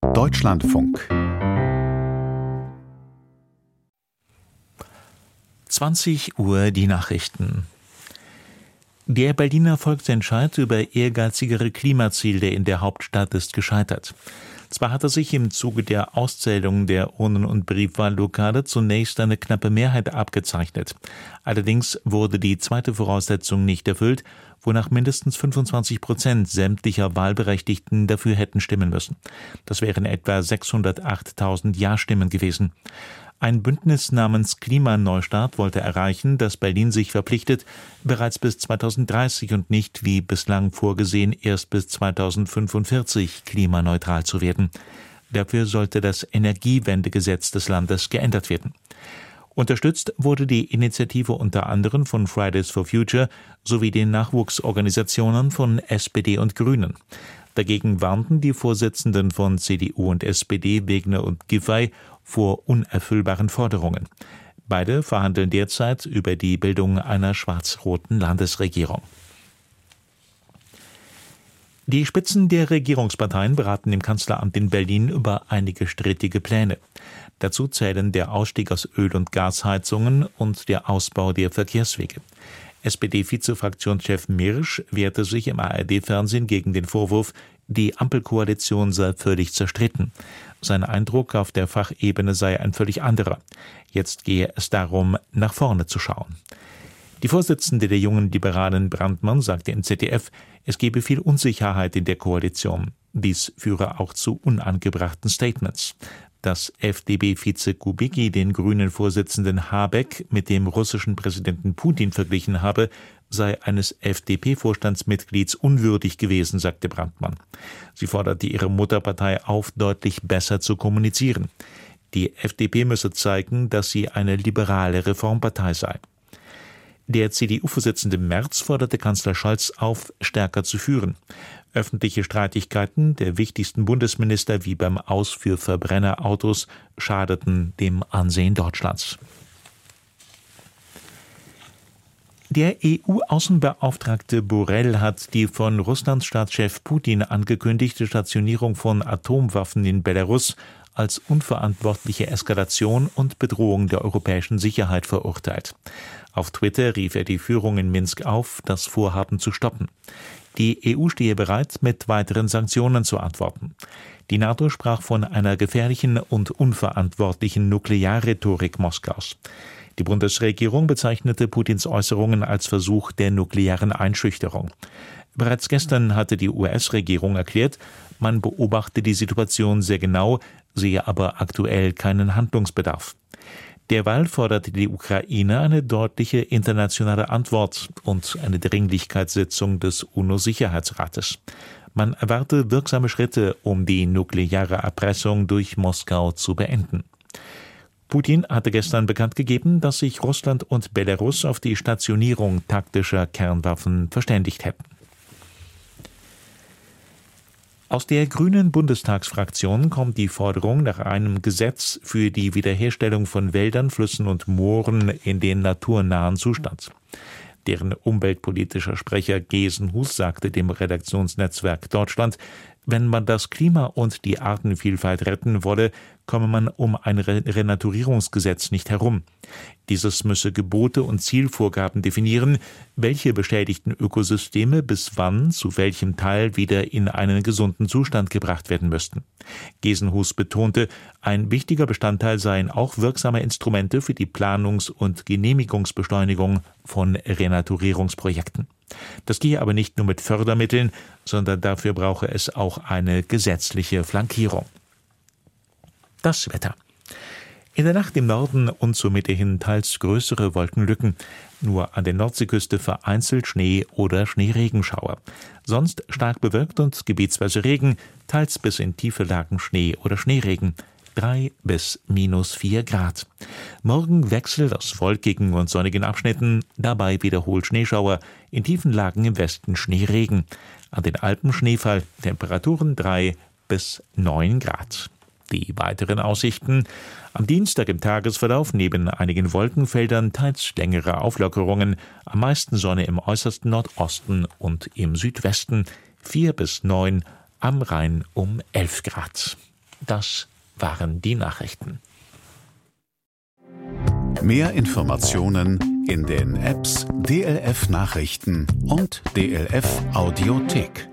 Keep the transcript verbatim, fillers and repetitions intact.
Deutschlandfunk. zwanzig Uhr die Nachrichten. Der Berliner Volksentscheid über ehrgeizigere Klimaziele in der Hauptstadt ist gescheitert. Zwar hatte sich im Zuge der Auszählung der Urnen- und Briefwahllokale zunächst eine knappe Mehrheit abgezeichnet. Allerdings wurde die zweite Voraussetzung nicht erfüllt, wonach mindestens fünfundzwanzig Prozent sämtlicher Wahlberechtigten dafür hätten stimmen müssen. Das wären etwa sechshundertachttausend Ja-Stimmen gewesen. Ein Bündnis namens Klimaneustart wollte erreichen, dass Berlin sich verpflichtet, bereits bis zweitausenddreißig und nicht wie bislang vorgesehen erst bis zweitausendfünfundvierzig klimaneutral zu werden. Dafür sollte das Energiewendegesetz des Landes geändert werden. Unterstützt wurde die Initiative unter anderem von Fridays for Future sowie den Nachwuchsorganisationen von S P D und Grünen. Dagegen warnten die Vorsitzenden von C D U und S P D, Wegner und Giffey, vor unerfüllbaren Forderungen. Beide verhandeln derzeit über die Bildung einer schwarz-roten Landesregierung. Die Spitzen der Regierungsparteien beraten im Kanzleramt in Berlin über einige strittige Pläne. Dazu zählen der Ausstieg aus Öl- und Gasheizungen und der Ausbau der Verkehrswege. S P D-Vizefraktionschef Mirsch wehrte sich im A R D-Fernsehen gegen den Vorwurf, die Ampelkoalition sei völlig zerstritten. Sein Eindruck auf der Fachebene sei ein völlig anderer. Jetzt gehe es darum, nach vorne zu schauen. Die Vorsitzende der Jungen Liberalen, Brandmann, sagte im Z D F, es gebe viel Unsicherheit in der Koalition. Dies führe auch zu unangebrachten Statements. Dass F D B-Vize Kubicki den Grünen-Vorsitzenden Habeck mit dem russischen Präsidenten Putin verglichen habe, sei eines F D P-Vorstandsmitglieds unwürdig gewesen, sagte Brandmann. Sie forderte ihre Mutterpartei auf, deutlich besser zu kommunizieren. Die F D P müsse zeigen, dass sie eine liberale Reformpartei sei. Der C D U-Vorsitzende Merz forderte Kanzler Scholz auf, stärker zu führen. Öffentliche Streitigkeiten der wichtigsten Bundesminister wie beim Aus für Verbrennerautos schadeten dem Ansehen Deutschlands. Der E U-Außenbeauftragte Borrell hat die von Russlands Staatschef Putin angekündigte Stationierung von Atomwaffen in Belarus als unverantwortliche Eskalation und Bedrohung der europäischen Sicherheit verurteilt. Auf Twitter rief er die Führung in Minsk auf, das Vorhaben zu stoppen. Die E U stehe bereit, mit weiteren Sanktionen zu antworten. Die NATO sprach von einer gefährlichen und unverantwortlichen Nuklearrhetorik Moskaus. Die Bundesregierung bezeichnete Putins Äußerungen als Versuch der nuklearen Einschüchterung. Bereits gestern hatte die U S-Regierung erklärt, man beobachte die Situation sehr genau, sehe aber aktuell keinen Handlungsbedarf. Derweil forderte die Ukraine eine deutliche internationale Antwort und eine Dringlichkeitssitzung des UNO-Sicherheitsrates. Man erwarte wirksame Schritte, um die nukleare Erpressung durch Moskau zu beenden. Putin hatte gestern bekannt gegeben, dass sich Russland und Belarus auf die Stationierung taktischer Kernwaffen verständigt hätten. Aus der grünen Bundestagsfraktion kommt die Forderung nach einem Gesetz für die Wiederherstellung von Wäldern, Flüssen und Mooren in den naturnahen Zustand. Deren umweltpolitischer Sprecher Gesenhus sagte dem Redaktionsnetzwerk Deutschland, wenn man das Klima und die Artenvielfalt retten wolle, komme man um ein Renaturierungsgesetz nicht herum. Dieses müsse Gebote und Zielvorgaben definieren, welche beschädigten Ökosysteme bis wann zu welchem Teil wieder in einen gesunden Zustand gebracht werden müssten. Gesenhus betonte, ein wichtiger Bestandteil seien auch wirksame Instrumente für die Planungs- und Genehmigungsbeschleunigung von Renaturierungsprojekten. Das gehe aber nicht nur mit Fördermitteln, sondern dafür brauche es auch eine gesetzliche Flankierung. Das Wetter. In der Nacht im Norden und zur Mitte hin teils größere Wolkenlücken. Nur an der Nordseeküste vereinzelt Schnee oder Schneeregenschauer. Sonst stark bewölkt und gebietsweise Regen, teils bis in tiefe Lagen Schnee oder Schneeregen. drei bis minus vier Grad. Morgen wechselt aus wolkigen und sonnigen Abschnitten, dabei wiederholt Schneeschauer, in tiefen Lagen im Westen Schneeregen. An den Alpen Schneefall, Temperaturen drei bis neun Grad. Die weiteren Aussichten: Am Dienstag im Tagesverlauf neben einigen Wolkenfeldern teils längere Auflockerungen, am meisten Sonne im äußersten Nordosten und im Südwesten, vier bis neun, am Rhein um elf Grad. Das waren die Nachrichten. Mehr Informationen in den Apps D L F Nachrichten und D L F Audiothek.